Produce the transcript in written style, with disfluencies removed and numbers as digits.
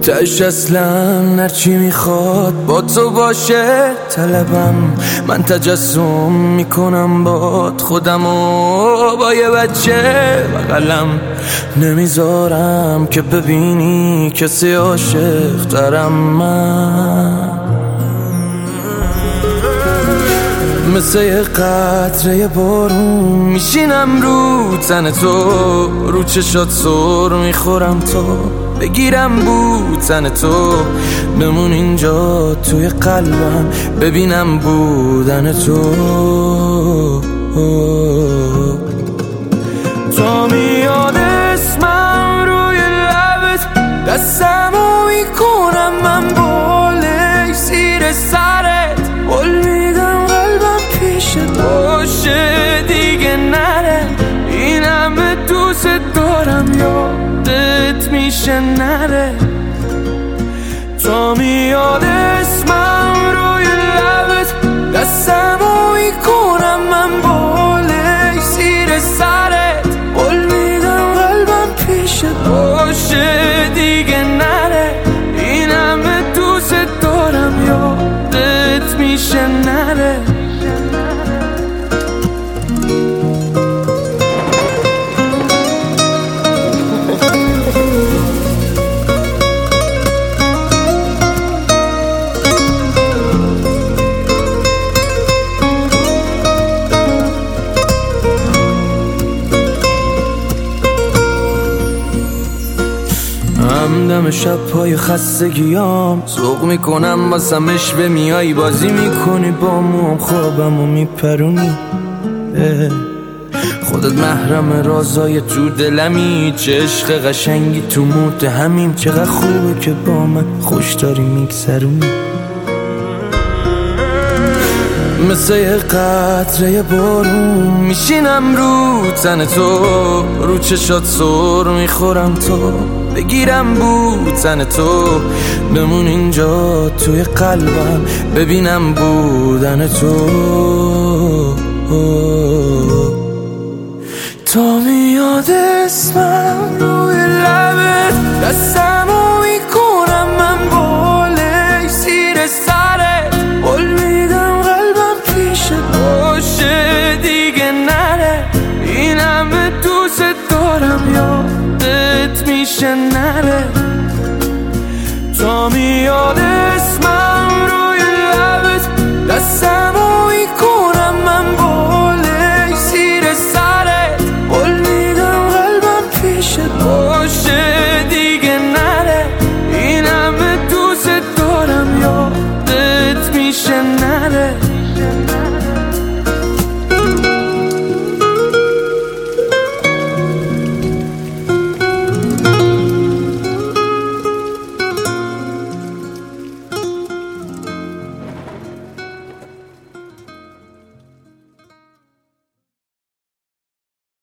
تش اصلا هرچی میخواد با تو باشه طلبم. من تجسم میکنم باد خودمو با یه بچه بغلم. نمیذارم که ببینی کسی عاشق ترم. من مثل یه قطره بارون میشینم رو تن تو، رو چشات سر میخورم تو، بگیرم بوتن تو، بمون اینجا توی قلبم، ببینم بودن تو. تا میاد اسمم روی لبت، دستمو میکنم من بالای زیر سرت، قول میدم قلبم پیشت باشه دیگه نره. این همه دوست دارم یادت میشه نره. تا میاد اسمم روی لبت، دستمو میکنم من بالای زیر سرت، قول میدم قلبم پیشت باشه دیگه نره. این همه دوست دارم یادت میشه نره. همدم شب‌های خستگیام ذوق میکنم واسمش به میای، بازی میکنی با موام خوابمو میپرونی. خودت محرم رازای تو دلمی، چه عشق قشنگی تو موت همیم. چقدر خوبه که با من خوش داری میگذرونی. مثل یه قطره بارون میشینم رو تن تو، رو چشات سر میخورم تو، بگیرم بوتن تو، بمون اینجا توی قلبم، ببینم بودن تو. تا میاد اسمم روی لبت، دستمو میکنم من بالای زیر سرت، قول میدم قلبم پیشت باشه دیگه نره. این همه دوست دارم یادت میشه نره. تا میاد اسمم